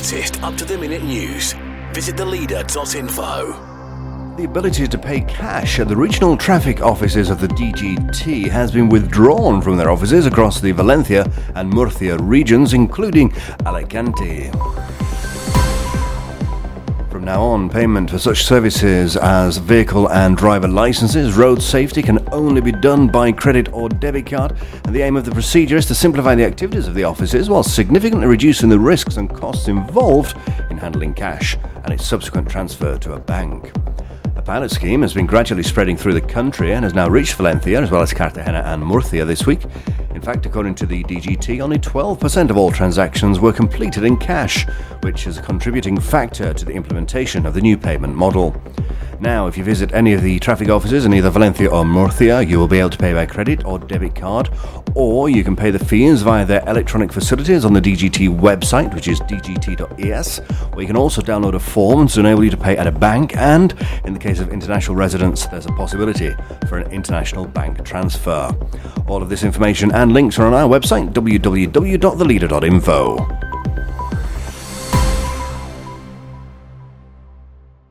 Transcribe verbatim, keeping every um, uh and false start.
latest up-to-the-minute news. Visit the leader dot info. The ability to pay cash at the regional traffic offices of the D G T has been withdrawn from their offices across the Valencia and Murcia regions, including Alicante. From now on, payment for such services as vehicle and driver licenses, road safety can only be done by credit or debit card, and the aim of the procedure is to simplify the activities of the offices while significantly reducing the risks and costs involved in handling cash and its subsequent transfer to a bank. The pilot scheme has been gradually spreading through the country and has now reached Valencia as well as Cartagena and Murcia this week. In fact, according to the D G T, only twelve percent of all transactions were completed in cash, which is a contributing factor to the implementation of the new payment model. Now, if you visit any of the traffic offices in either Valencia or Murcia, you will be able to pay by credit or debit card, or you can pay the fees via their electronic facilities on the D G T website, which is d g t dot e s, where you can also download a form to enable you to pay at a bank, and in the case of international residents, there's a possibility for an international bank transfer. All of this information and links are on our website, w w w dot the leader dot info.